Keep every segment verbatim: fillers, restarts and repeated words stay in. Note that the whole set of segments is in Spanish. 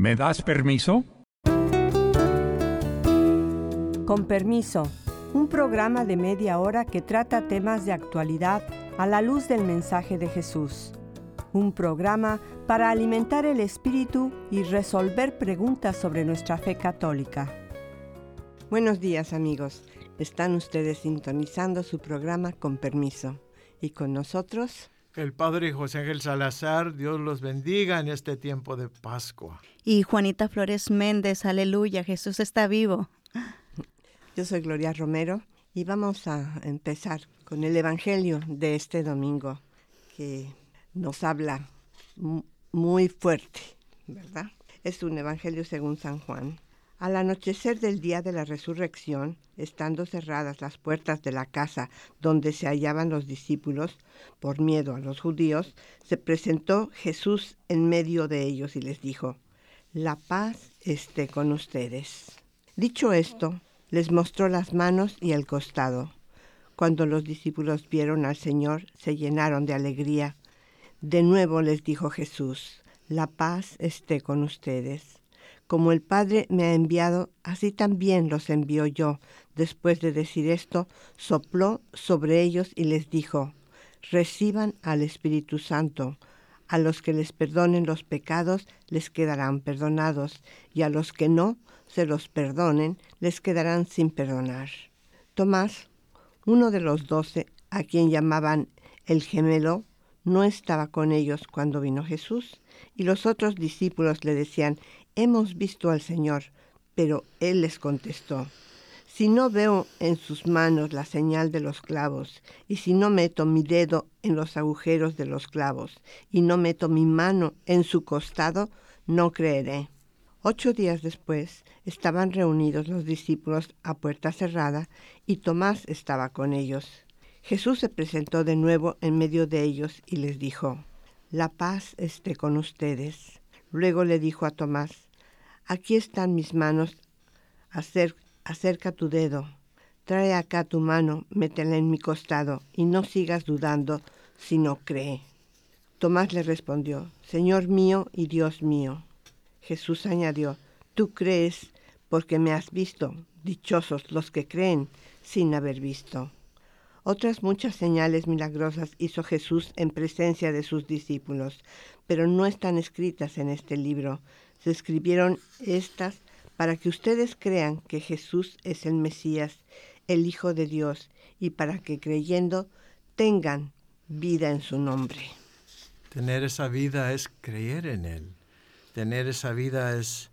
¿Me das permiso? Con permiso, un programa de media hora que trata temas de actualidad a la luz del mensaje de Jesús. Un programa para alimentar el espíritu y resolver preguntas sobre nuestra fe católica. Buenos días, amigos. Están ustedes sintonizando su programa Con Permiso. Y con nosotros, el Padre José Ángel Salazar. Dios los bendiga en este tiempo de Pascua. Y Juanita Flores Méndez, aleluya, Jesús está vivo. Yo soy Gloria Romero y vamos a empezar con el Evangelio de este domingo, que nos habla muy fuerte, ¿verdad? Es un Evangelio según San Juan. Al anochecer del día de la resurrección, estando cerradas las puertas de la casa donde se hallaban los discípulos, por miedo a los judíos, se presentó Jesús en medio de ellos y les dijo: «La paz esté con ustedes». Dicho esto, les mostró las manos y el costado. Cuando los discípulos vieron al Señor, se llenaron de alegría. De nuevo les dijo Jesús: «La paz esté con ustedes. Como el Padre me ha enviado, así también los envío yo». Después de decir esto, sopló sobre ellos y les dijo: «Reciban al Espíritu Santo. A los que les perdonen los pecados, les quedarán perdonados, y a los que no se los perdonen, les quedarán sin perdonar». Tomás, uno de los doce, a quien llamaban el gemelo, no estaba con ellos cuando vino Jesús, y los otros discípulos le decían: «Hemos visto al Señor». Pero él les contestó: «Si no veo en sus manos la señal de los clavos, y si no meto mi dedo en los agujeros de los clavos, y no meto mi mano en su costado, no creeré». Ocho días después estaban reunidos los discípulos a puerta cerrada, y Tomás estaba con ellos. Jesús se presentó de nuevo en medio de ellos y les dijo: «La paz esté con ustedes». Luego le dijo a Tomás: «Aquí están mis manos, acer- acerca tu dedo, trae acá tu mano, métela en mi costado, y no sigas dudando, sino cree». Tomás le respondió: «Señor mío y Dios mío». Jesús añadió: «Tú crees porque me has visto. Dichosos los que creen sin haber visto». Otras muchas señales milagrosas hizo Jesús en presencia de sus discípulos, pero no están escritas en este libro. Se escribieron estas para que ustedes crean que Jesús es el Mesías, el Hijo de Dios, y para que creyendo tengan vida en su nombre. Tener esa vida es creer en Él. Tener esa vida es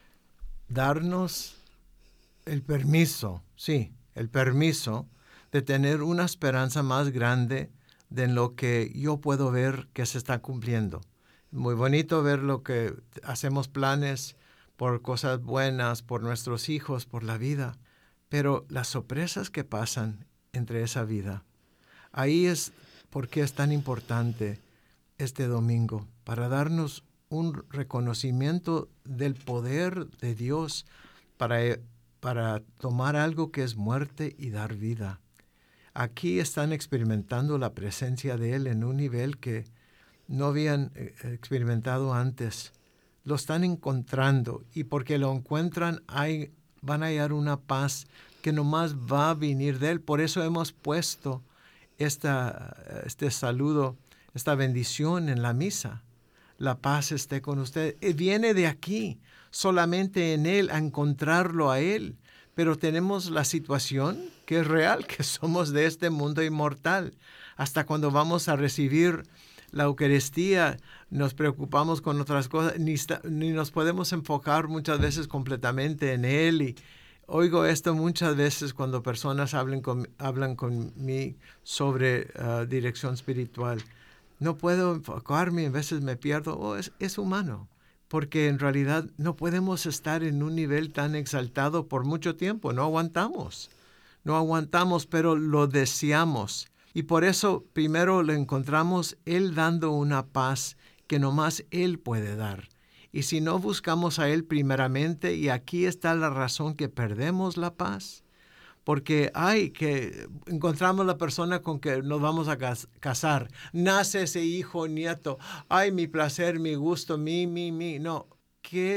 darnos el permiso, sí, el permiso de tener una esperanza más grande de lo que yo puedo ver que se está cumpliendo. Muy bonito ver lo que hacemos planes por cosas buenas, por nuestros hijos, por la vida, pero las sorpresas que pasan entre esa vida, ahí es porque es tan importante este domingo, para darnos un reconocimiento del poder de Dios para, para tomar algo que es muerte y dar vida. Aquí están experimentando la presencia de Él en un nivel que no habían experimentado antes. Lo están encontrando, y porque lo encuentran hay, van a hallar una paz que nomás va a venir de Él. Por eso hemos puesto esta, este saludo, esta bendición en la misa. La paz esté con usted. Viene de aquí, solamente en Él, a encontrarlo a Él. Pero tenemos la situación que es real, que somos de este mundo inmortal. Hasta cuando vamos a recibir la Eucaristía, nos preocupamos con otras cosas, ni, ni nos podemos enfocar muchas veces completamente en Él. Y oigo esto muchas veces cuando personas hablan con, hablan conmigo sobre uh, dirección espiritual. No puedo enfocarme, a veces me pierdo. Oh, es, es humano. Porque en realidad no podemos estar en un nivel tan exaltado por mucho tiempo. No aguantamos. No aguantamos, pero lo deseamos. Y por eso primero lo encontramos Él dando una paz que nomás Él puede dar. Y si no buscamos a Él primeramente, y aquí está la razón que perdemos la paz, porque hay que encontramos la persona con que nos vamos a casar. Nace ese hijo, nieto. Ay, mi placer, mi gusto, mi, mi, mi. No, ¿qué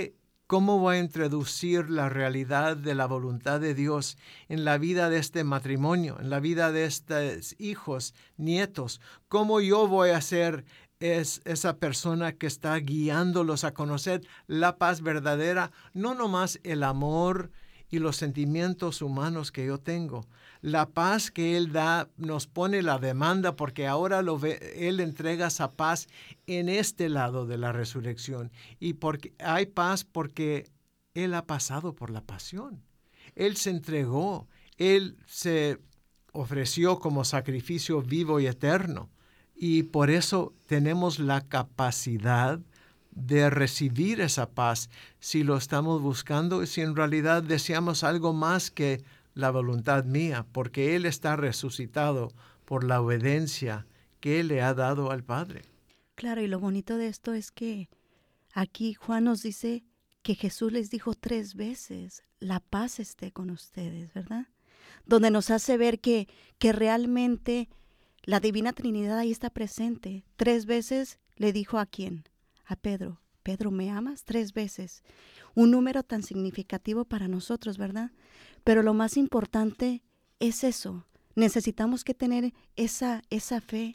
¿Cómo voy a introducir la realidad de la voluntad de Dios en la vida de este matrimonio, en la vida de estos hijos, nietos? ¿Cómo yo voy a ser es esa persona que está guiándolos a conocer la paz verdadera? No nomás el amor y los sentimientos humanos que yo tengo. La paz que Él da nos pone la demanda porque ahora lo ve, Él entrega esa paz en este lado de la resurrección. Y porque hay paz porque Él ha pasado por la pasión. Él se entregó. Él se ofreció como sacrificio vivo y eterno. Y por eso tenemos la capacidad de recibir esa paz si lo estamos buscando y si en realidad deseamos algo más que la voluntad mía, porque Él está resucitado por la obediencia que Él le ha dado al Padre. Claro, y lo bonito de esto es que aquí Juan nos dice que Jesús les dijo tres veces, la paz esté con ustedes, ¿verdad? Donde nos hace ver que, que realmente la Divina Trinidad ahí está presente. Tres veces le dijo a quién, a Pedro, Pedro, ¿me amas? Tres veces. Un número tan significativo para nosotros, ¿verdad? Pero lo más importante es eso. Necesitamos que tener esa, esa fe.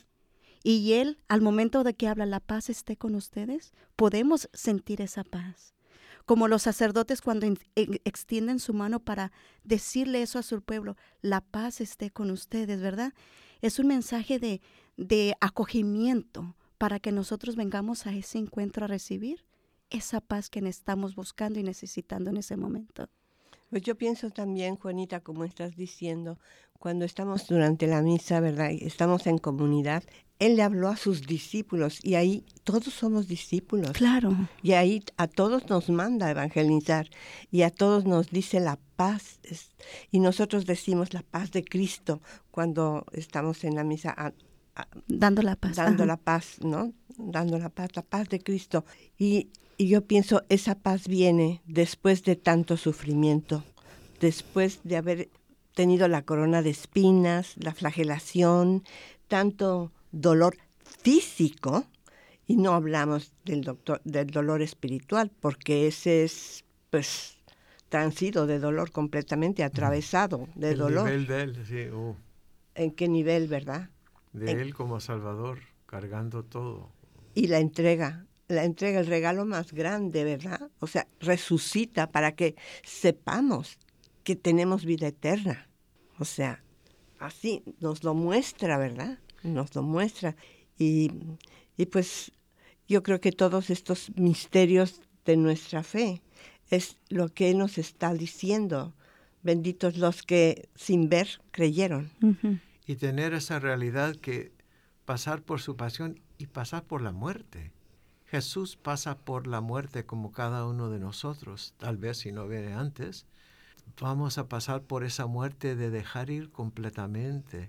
Y Él, al momento de que habla, la paz esté con ustedes, podemos sentir esa paz. Como los sacerdotes cuando in, extienden su mano para decirle eso a su pueblo, la paz esté con ustedes, ¿verdad? Es un mensaje de, de acogimiento para que nosotros vengamos a ese encuentro a recibir esa paz que estamos buscando y necesitando en ese momento. Pues yo pienso también, Juanita, como estás diciendo, cuando estamos durante la misa, ¿verdad? Estamos en comunidad, Él le habló a sus discípulos y ahí todos somos discípulos. Claro. Y ahí a todos nos manda a evangelizar y a todos nos dice la paz. Y nosotros decimos la paz de Cristo cuando estamos en la misa. A, a, dando la paz. Dando Ajá. la paz, ¿no? Dando la paz, la paz de Cristo. Y, y yo pienso, esa paz viene después de tanto sufrimiento, después de haber tenido la corona de espinas, la flagelación, tanto dolor físico, y no hablamos del, doctor, del dolor espiritual, porque ese es, pues, transido de dolor completamente, atravesado de El dolor. nivel de Él, sí. Uh, ¿En qué nivel, verdad? de en, Él como Salvador, cargando todo. Y la entrega, la entrega, el regalo más grande, ¿verdad? O sea, resucita para que sepamos que tenemos vida eterna. O sea, así nos lo muestra, ¿verdad? Nos lo muestra. Y, y pues yo creo que todos estos misterios de nuestra fe es lo que Él nos está diciendo. Benditos los que sin ver creyeron. Uh-huh. Y tener esa realidad que pasar por su pasión y pasar por la muerte. Jesús pasa por la muerte como cada uno de nosotros. Tal vez si no viene antes, vamos a pasar por esa muerte de dejar ir completamente.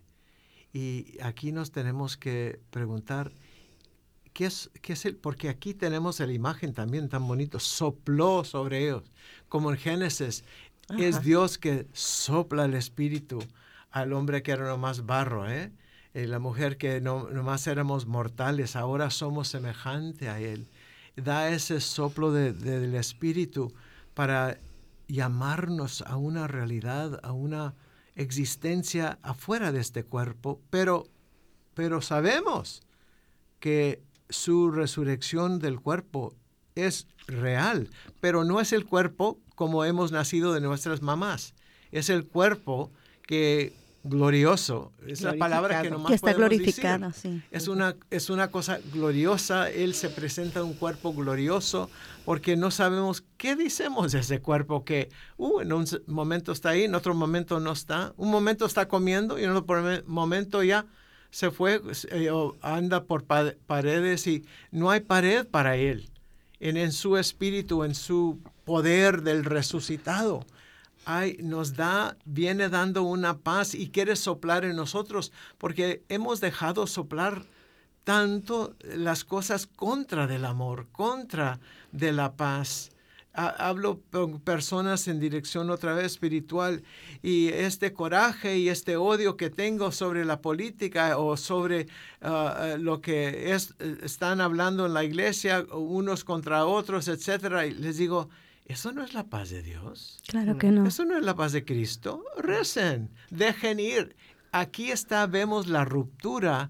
Y aquí nos tenemos que preguntar, ¿qué es, qué es el? Porque aquí tenemos la imagen también tan bonito, sopló sobre ellos, como en Génesis. Ajá. Es Dios que sopla el espíritu al hombre que era nomás barro, ¿eh? Y la mujer que no, nomás éramos mortales, ahora somos semejantes a Él. Da ese soplo de, de, del espíritu para llamarnos a una realidad, a una existencia afuera de este cuerpo, pero, pero sabemos que su resurrección del cuerpo es real, pero no es el cuerpo como hemos nacido de nuestras mamás, es el cuerpo que glorioso, es la palabra que nomás que está podemos glorificado, decir. Sí. Es una, es una cosa gloriosa, Él se presenta un cuerpo glorioso, porque no sabemos qué decimos de ese cuerpo que uh, en un momento está ahí, en otro momento no está, un momento está comiendo y en otro momento ya se fue, anda por paredes y no hay pared para Él, en, en su espíritu, en su poder del resucitado. Ay, nos da, viene dando una paz y quiere soplar en nosotros, porque hemos dejado soplar tanto las cosas contra del amor, contra de la paz. Hablo con personas en dirección otra vez espiritual y este coraje y este odio que tengo sobre la política o sobre uh, lo que es, están hablando en la iglesia, unos contra otros, etcétera. Y les digo, ¿Eso no es la paz de Dios? Claro que no. ¿Eso no es la paz de Cristo? Recen, dejen ir. Aquí está, vemos la ruptura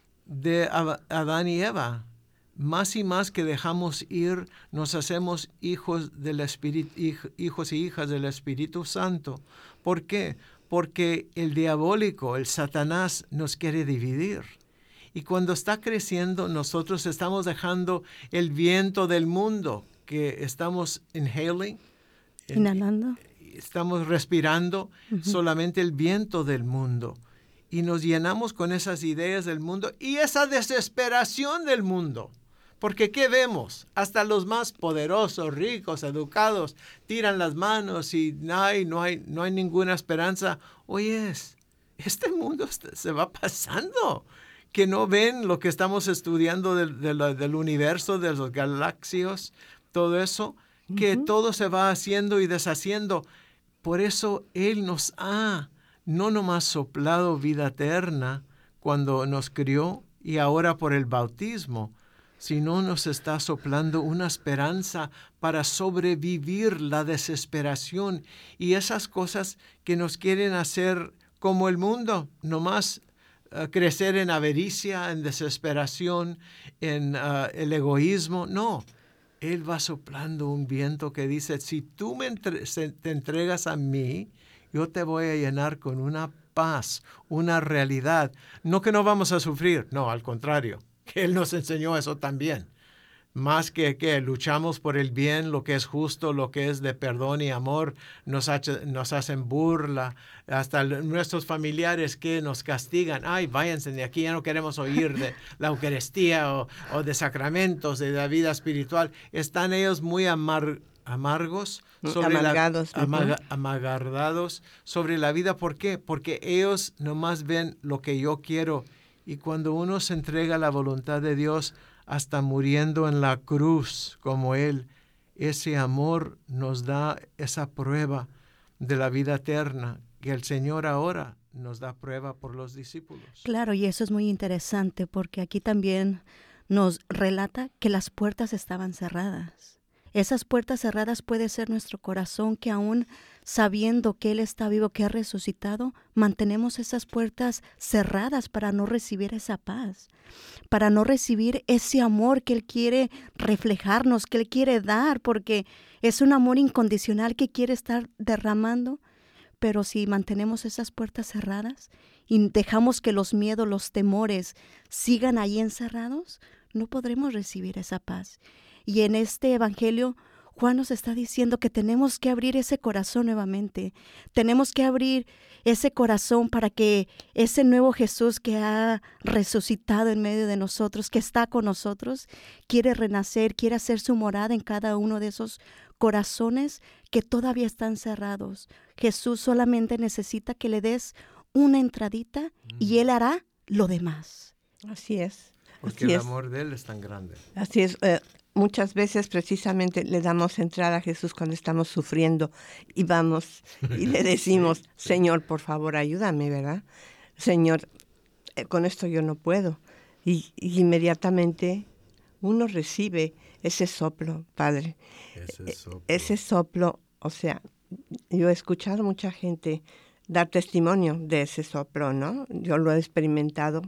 de Adán y Eva. Más y más que dejamos ir, nos hacemos hijos del Espíritu, hijos y hijas del Espíritu Santo. ¿Por qué? Porque el diabólico, el Satanás, nos quiere dividir. Y cuando está creciendo, nosotros estamos dejando el viento del mundo, que estamos inhaling, inhalando, estamos respirando uh-huh. solamente el viento del mundo. Y nos llenamos con esas ideas del mundo y esa desesperación del mundo. Porque ¿qué vemos? Hasta los más poderosos, ricos, educados, tiran las manos y ay, no hay, no hay ninguna esperanza. Oye, este mundo se va pasando. Que no ven lo que estamos estudiando del, del, del universo, de los galaxias, todo eso, uh-huh. que todo se va haciendo y deshaciendo. Por eso Él nos ha no nomás soplado vida eterna cuando nos crió y ahora por el bautismo, sino nos está soplando una esperanza para sobrevivir la desesperación y esas cosas que nos quieren hacer como el mundo, nomás uh, crecer en avaricia, en desesperación, en uh, el egoísmo. No, Él va soplando un viento que dice, si tú me entre- se, te entregas a mí, yo te voy a llenar con una paz, una realidad. No que no vamos a sufrir, no, al contrario. Que Él nos enseñó eso también. Más que que luchamos por el bien, lo que es justo, lo que es de perdón y amor, nos, hace, nos hacen burla. Hasta nuestros familiares que nos castigan. Ay, váyanse de aquí, ya no queremos oír de la Eucaristía o, o de sacramentos, de la vida espiritual. Están ellos muy amar, amargos. Sobre amargados. La, amaga, amagardados sobre la vida. ¿Por qué? Porque ellos nomás ven lo que yo quiero. Y cuando uno se entrega a la voluntad de Dios, hasta muriendo en la cruz como Él, ese amor nos da esa prueba de la vida eterna que el Señor ahora nos da prueba por los discípulos. Claro, y eso es muy interesante porque aquí también nos relata que las puertas estaban cerradas. Esas puertas cerradas puede ser nuestro corazón que aún sabiendo que Él está vivo, que ha resucitado, mantenemos esas puertas cerradas para no recibir esa paz, para no recibir ese amor que Él quiere reflejarnos, que Él quiere dar, porque es un amor incondicional que quiere estar derramando. Pero si mantenemos esas puertas cerradas y dejamos que los miedos, los temores sigan ahí encerrados, no podremos recibir esa paz. Y en este evangelio, Juan nos está diciendo que tenemos que abrir ese corazón nuevamente. Tenemos que abrir ese corazón para que ese nuevo Jesús que ha resucitado en medio de nosotros, que está con nosotros, quiere renacer, quiere hacer su morada en cada uno de esos corazones que todavía están cerrados. Jesús solamente necesita que le des una entradita mm. y Él hará lo demás. Así es. Porque Así el es. amor de Él es tan grande. Así es. Eh, muchas veces precisamente le damos entrada a Jesús cuando estamos sufriendo y vamos y le decimos, sí, sí. Señor, por favor, ayúdame, ¿verdad? Señor, eh, con esto yo no puedo. Y, y inmediatamente uno recibe ese soplo, Padre. Ese soplo. Ese soplo, o sea, yo he escuchado mucha gente dar testimonio de ese soplo, ¿no? Yo lo he experimentado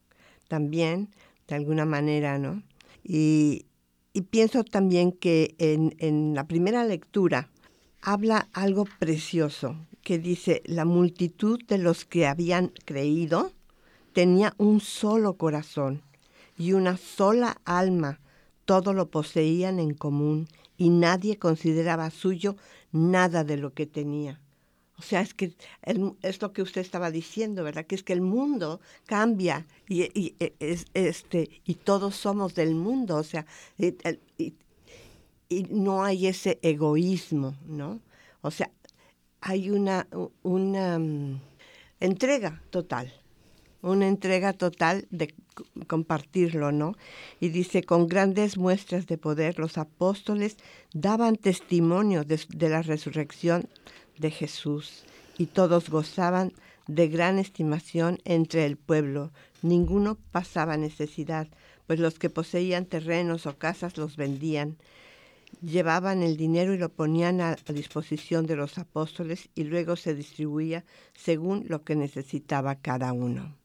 también, de alguna manera, ¿no? Y, y pienso también que en, en la primera lectura habla algo precioso, que dice, la multitud de los que habían creído tenía un solo corazón y una sola alma. Todo lo poseían en común y nadie consideraba suyo nada de lo que tenía. O sea, es que el, es lo que usted estaba diciendo, ¿verdad? Que es que el mundo cambia y, y, es, este, y todos somos del mundo, o sea, y, y, y no hay ese egoísmo, ¿no? O sea, hay una, una um, entrega total. Una entrega total de compartirlo, ¿no? Y dice, con grandes muestras de poder, los apóstoles daban testimonio de, de la resurrección de Jesús, y todos gozaban de gran estimación entre el pueblo. Ninguno pasaba necesidad, pues los que poseían terrenos o casas los vendían llevaban el dinero y lo ponían a, a disposición de los apóstoles y luego se distribuía según lo que necesitaba cada uno.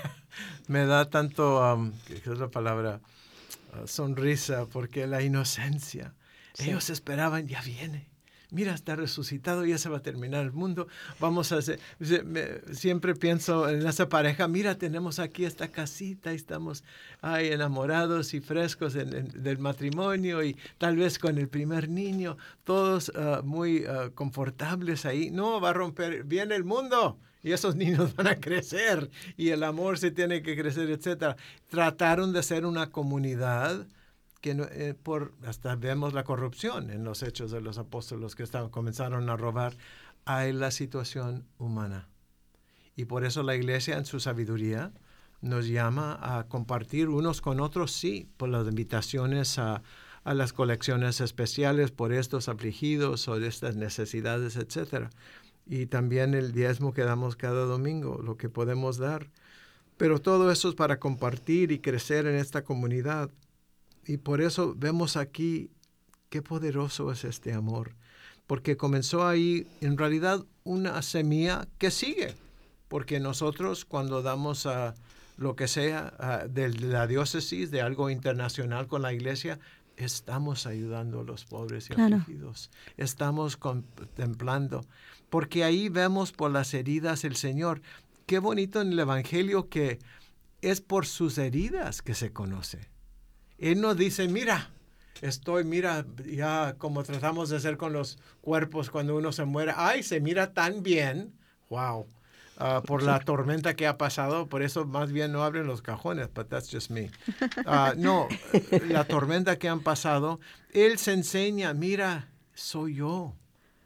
Me da tanto, um, ¿qué es la palabra? Uh, sonrisa, porque la inocencia. Sí. Ellos esperaban, ya viene. Mira, está resucitado, ya se va a terminar el mundo. Vamos a hacer... Siempre pienso en esa pareja, mira, tenemos aquí esta casita y estamos ay, enamorados y frescos en, en, del matrimonio y tal vez con el primer niño, todos uh, muy uh, confortables ahí. No, va a romper, viene el mundo y esos niños van a crecer y el amor se tiene que crecer, etcétera. Trataron de ser una comunidad que no, eh, por hasta vemos la corrupción en los hechos de los apóstoles que estaban, comenzaron a robar. Hay la situación humana. Y por eso la iglesia en su sabiduría nos llama a compartir unos con otros, sí, por las invitaciones a, a las colecciones especiales por estos afligidos o de estas necesidades, etcétera. Y también el diezmo que damos cada domingo, lo que podemos dar. Pero todo eso es para compartir y crecer en esta comunidad. Y por eso vemos aquí qué poderoso es este amor, porque comenzó ahí en realidad una semilla que sigue, porque nosotros cuando damos a lo que sea a, de la diócesis, de algo internacional con la iglesia, estamos ayudando a los pobres y claro. afligidos, estamos contemplando, porque ahí vemos por las heridas el Señor. Qué bonito en el Evangelio que es por sus heridas que se conoce. Él nos dice, mira, estoy, mira, ya como tratamos de hacer con los cuerpos cuando uno se muere. Ay, se mira tan bien. Wow. Uh, por la tormenta que ha pasado. Por eso más bien no abren los cajones, but that's just me. Uh, no, la tormenta que han pasado. Él se enseña, mira, soy yo.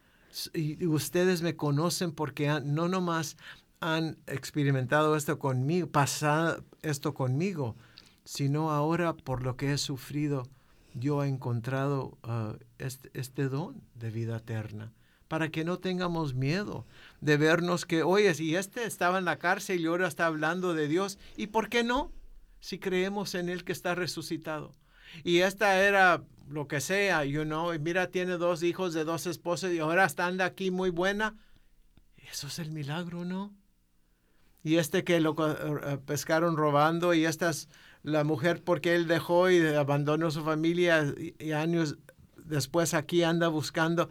Y ustedes me conocen porque han, no nomás han experimentado esto conmigo, pasado esto conmigo, sino ahora por lo que he sufrido, yo he encontrado uh, este, este don de vida eterna, para que no tengamos miedo de vernos que, oye, si este estaba en la cárcel y ahora está hablando de Dios, ¿y por qué no? Si creemos en Él que está resucitado. Y esta era lo que sea, you know, y mira, tiene dos hijos de dos esposas y ahora está aquí muy buena. Eso es el milagro, ¿no? Y este que lo uh, pescaron robando y esta es la mujer porque él dejó y abandonó su familia y, y años después aquí anda buscando.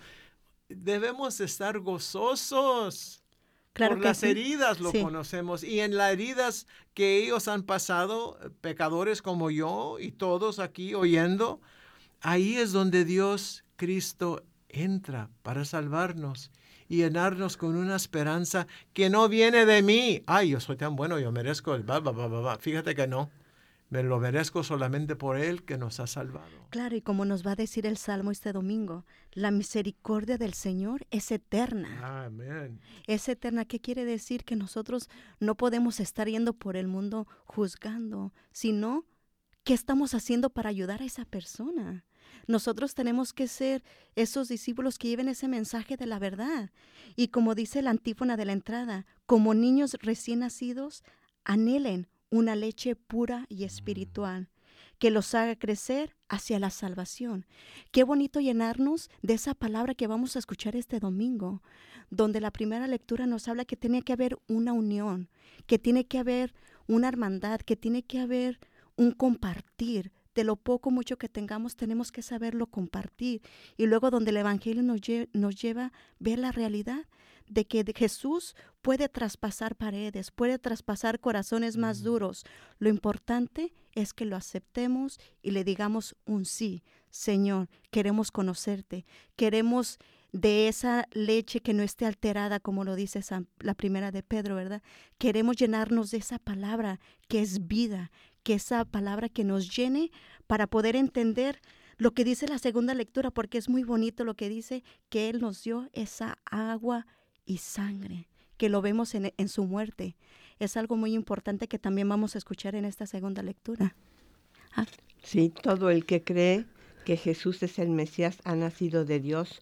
Debemos estar gozosos. Claro por las sí. heridas lo sí. conocemos. Y en las heridas que ellos han pasado, pecadores como yo y todos aquí oyendo, ahí es donde Dios, Cristo, entra para salvarnos y llenarnos con una esperanza que no viene de mí. Ay, yo soy tan bueno, yo merezco el ba, ba, ba, ba, ba. Fíjate que no. Me lo merezco solamente por Él que nos ha salvado. Claro, y como nos va a decir el Salmo este domingo, la misericordia del Señor es eterna. Amén. Es eterna. ¿Qué quiere decir? Que nosotros no podemos estar yendo por el mundo juzgando, sino ¿qué estamos haciendo para ayudar a esa persona? Nosotros tenemos que ser esos discípulos que lleven ese mensaje de la verdad. Y como dice la antífona de la entrada, como niños recién nacidos, anhelen una leche pura y espiritual que los haga crecer hacia la salvación. Qué bonito llenarnos de esa palabra que vamos a escuchar este domingo, donde la primera lectura nos habla que tiene que haber una unión, que tiene que haber una hermandad, que tiene que haber un compartir. De lo poco, mucho que tengamos, tenemos que saberlo compartir. Y luego donde el Evangelio nos, lle- nos lleva a ver la realidad de que de Jesús puede traspasar paredes, puede traspasar corazones más duros. Lo importante es que lo aceptemos y le digamos un sí. Señor, queremos conocerte, queremos de esa leche que no esté alterada, como lo dice San, la primera de Pedro, ¿verdad? Queremos llenarnos de esa palabra que es vida, que esa palabra que nos llene para poder entender lo que dice la segunda lectura, porque es muy bonito lo que dice, que Él nos dio esa agua y sangre, que lo vemos en, en su muerte. Es algo muy importante que también vamos a escuchar en esta segunda lectura. Ah. Sí, todo el que cree que Jesús es el Mesías ha nacido de Dios.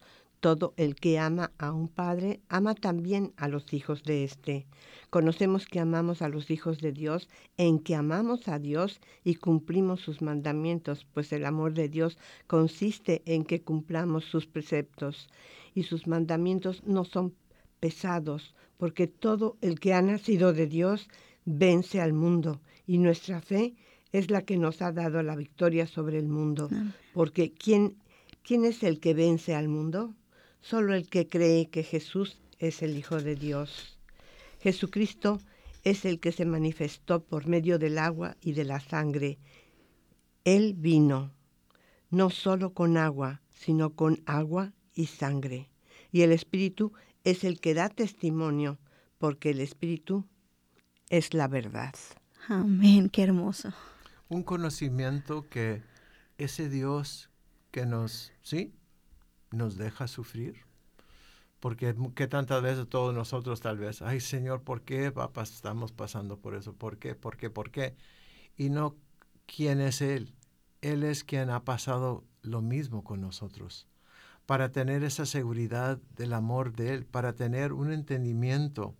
Todo el que ama a un padre, ama también a los hijos de éste. Conocemos que amamos a los hijos de Dios, en que amamos a Dios y cumplimos sus mandamientos, pues el amor de Dios consiste en que cumplamos sus preceptos. Y sus mandamientos no son pesados, porque todo el que ha nacido de Dios vence al mundo, y nuestra fe es la que nos ha dado la victoria sobre el mundo. Porque ¿quién, quién es el que vence al mundo? Solo el que cree que Jesús es el Hijo de Dios. Jesucristo es el que se manifestó por medio del agua y de la sangre. Él vino, no solo con agua, sino con agua y sangre. Y el Espíritu es el que da testimonio, porque el Espíritu es la verdad. Amén, qué hermoso. Un conocimiento que ese Dios que nos, sí, nos deja sufrir. Porque que tantas veces todos nosotros tal vez, ay Señor, ¿por qué papá estamos pasando por eso? ¿Por qué? ¿Por qué? ¿Por qué? Y no quién es Él. Él es quien ha pasado lo mismo con nosotros. Para tener esa seguridad del amor de Él, para tener un entendimiento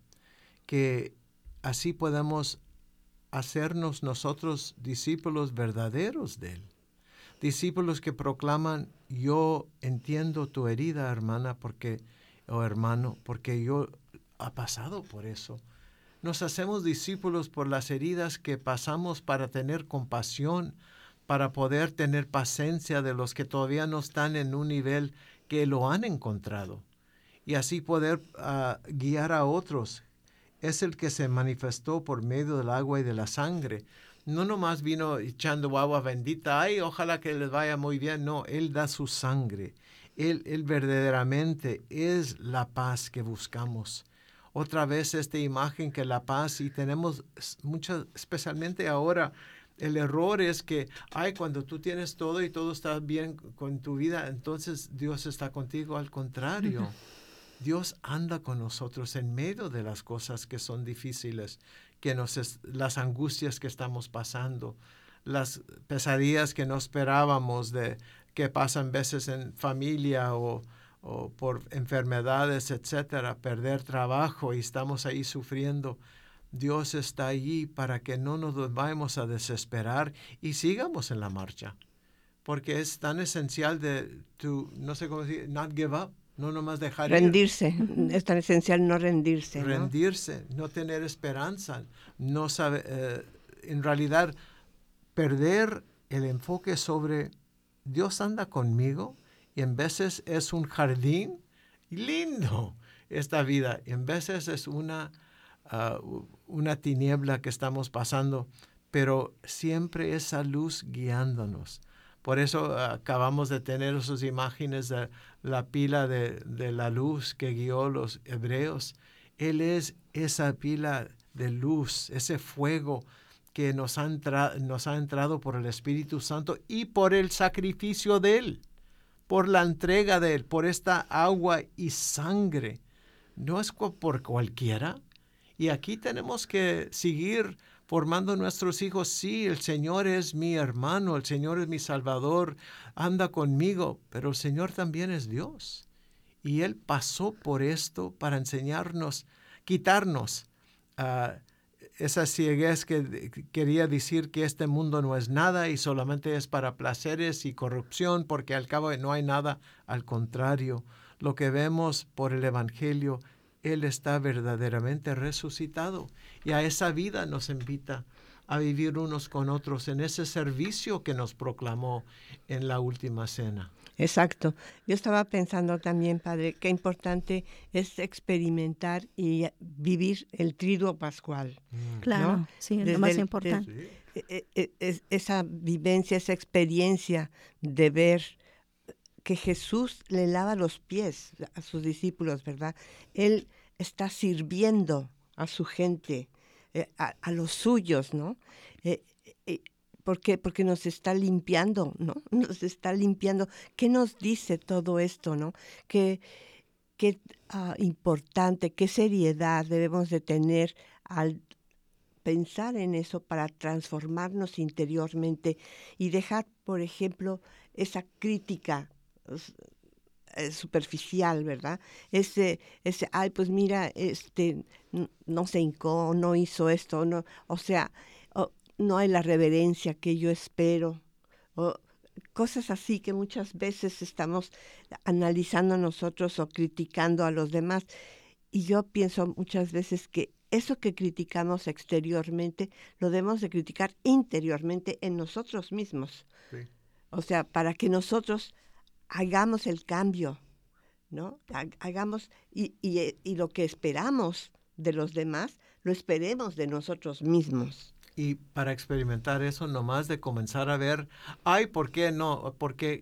que así podamos hacernos nosotros discípulos verdaderos de Él. Discípulos que proclaman, yo entiendo tu herida, hermana, porque, o hermano, porque yo he pasado por eso. Nos hacemos discípulos por las heridas que pasamos para tener compasión, para poder tener paciencia de los que todavía no están en un nivel que lo han encontrado. Y así poder uh, guiar a otros. Es el que se manifestó por medio del agua y de la sangre. No nomás vino echando agua bendita, ay, ojalá que les vaya muy bien. No, Él da su sangre. Él, él verdaderamente es la paz que buscamos. Otra vez esta imagen que la paz, y tenemos muchas, especialmente ahora, el error es que, ay, cuando tú tienes todo y todo está bien con tu vida, entonces Dios está contigo. Al contrario. Uh-huh. Dios anda con nosotros en medio de las cosas que son difíciles, que nos es, las angustias que estamos pasando, las pesadillas que no esperábamos, de, que pasan veces en familia o, o por enfermedades, etcétera, perder trabajo y estamos ahí sufriendo. Dios está allí para que no nos vayamos a desesperar y sigamos en la marcha, porque es tan esencial de, to, no sé cómo decir, not give up. No nomás dejar rendirse. ir. Es tan esencial no rendirse. Rendirse, no, no tener esperanza, no sabe, eh, en realidad perder el enfoque sobre Dios anda conmigo, y en veces es un jardín lindo esta vida, y en veces es una, uh, una tiniebla que estamos pasando, pero siempre esa luz guiándonos. Por eso uh, acabamos de tener esas imágenes de la pila de, de la luz que guió los hebreos. Él es esa pila de luz, ese fuego que nos ha, entra, nos ha entrado por el Espíritu Santo y por el sacrificio de Él, por la entrega de Él, por esta agua y sangre. No es por cualquiera. Y aquí tenemos que seguir formando nuestros hijos. Sí, el Señor es mi hermano, el Señor es mi Salvador, anda conmigo, pero el Señor también es Dios. Y Él pasó por esto para enseñarnos, quitarnos uh, esa cieguez que quería decir que este mundo no es nada y solamente es para placeres y corrupción, porque al cabo no hay nada. Al contrario, lo que vemos por el Evangelio, Él está verdaderamente resucitado, y a esa vida nos invita a vivir unos con otros en ese servicio que nos proclamó en la última cena. Exacto. Yo estaba pensando también, Padre, qué importante es experimentar y vivir el triduo pascual. Mm. Claro, ¿no? Sí, es Desde lo más el, importante. Des, es, es, esa vivencia, esa experiencia de ver que Jesús le lava los pies a sus discípulos, ¿verdad? Él está sirviendo a su gente, eh, a, a los suyos, ¿no? Eh, eh, ¿Por qué? Porque nos está limpiando, ¿no? Nos está limpiando. ¿Qué nos dice todo esto, no? Qué, qué uh, importante, qué seriedad debemos de tener al pensar en eso para transformarnos interiormente y dejar, por ejemplo, esa crítica eh, superficial, ¿verdad? Ese, ese, ay, pues mira, este, no se hincó, no hizo esto, no, o sea, oh, no hay la reverencia que yo espero, o cosas así que muchas veces estamos analizando nosotros o criticando a los demás. Y yo pienso muchas veces que eso que criticamos exteriormente lo debemos de criticar interiormente en nosotros mismos. Sí. O sea, para que nosotros hagamos el cambio, ¿no? Hagamos y, y, y lo que esperamos de los demás, lo esperemos de nosotros mismos. Y para experimentar eso, nomás de comenzar a ver, ay, ¿por qué no? ¿Por qué?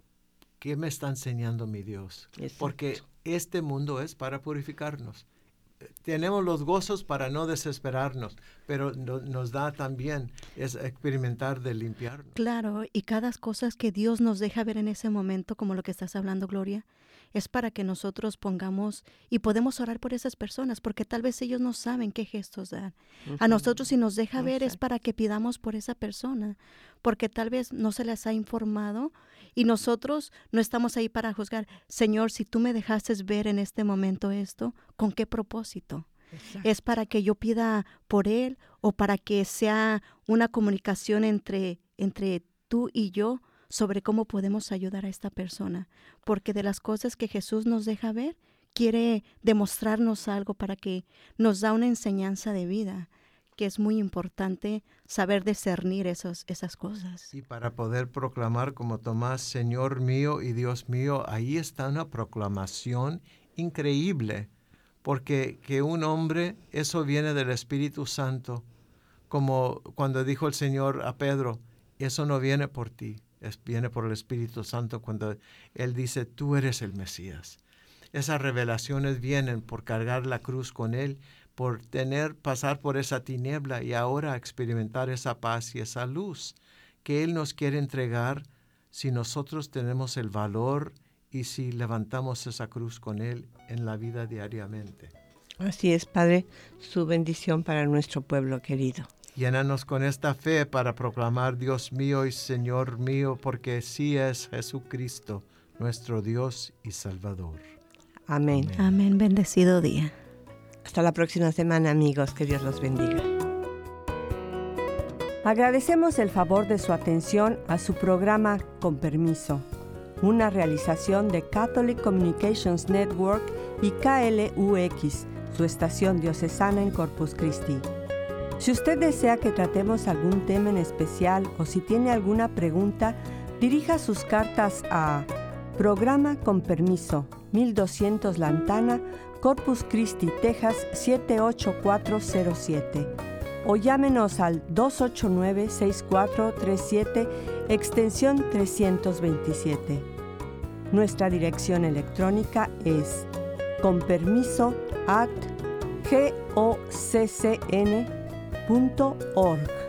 ¿Qué me está enseñando mi Dios? Exacto. Porque este mundo es para purificarnos. Tenemos los gozos para no desesperarnos, pero no, nos da también es experimentar de limpiarnos. Claro, y cada cosa que Dios nos deja ver en ese momento, como lo que estás hablando, Gloria, es para que nosotros pongamos y podemos orar por esas personas, porque tal vez ellos no saben qué gestos dar. Uh-huh. A nosotros si nos deja ver es para que pidamos por esa persona, porque tal vez no se les ha informado y nosotros no estamos ahí para juzgar. Señor, si tú me dejaste ver en este momento esto, ¿con qué propósito? Exacto. ¿Es para que yo pida por él o para que sea una comunicación entre, entre tú y yo sobre cómo podemos ayudar a esta persona? Porque de las cosas que Jesús nos deja ver, quiere demostrarnos algo para que nos da una enseñanza de vida, que es muy importante saber discernir esos, esas cosas. Y para poder proclamar como Tomás, Señor mío y Dios mío, ahí está una proclamación increíble, porque que un hombre, eso viene del Espíritu Santo, como cuando dijo el Señor a Pedro, eso no viene por ti, es, viene por el Espíritu Santo cuando Él dice, tú eres el Mesías. Esas revelaciones vienen por cargar la cruz con Él, por tener, pasar por esa tiniebla y ahora experimentar esa paz y esa luz que Él nos quiere entregar si nosotros tenemos el valor y si levantamos esa cruz con Él en la vida diariamente. Así es, Padre, su bendición para nuestro pueblo querido. Llénanos con esta fe para proclamar Dios mío y Señor mío, porque sí es Jesucristo, nuestro Dios y Salvador. Amén. Amén. Amén. Bendecido día. Hasta la próxima semana, amigos. Que Dios los bendiga. Agradecemos el favor de su atención a su programa Con Permiso, una realización de Catholic Communications Network y K L U X, su estación diocesana en Corpus Christi. Si usted desea que tratemos algún tema en especial o si tiene alguna pregunta, dirija sus cartas a Programa Con Permiso, mil doscientos Lantana, Corpus Christi, Texas siete ocho cuatro cero siete. O llámenos al dos ocho nueve, seis cuatro tres siete, extensión trescientos veintisiete. Nuestra dirección electrónica es conpermiso arroba goccn punto org.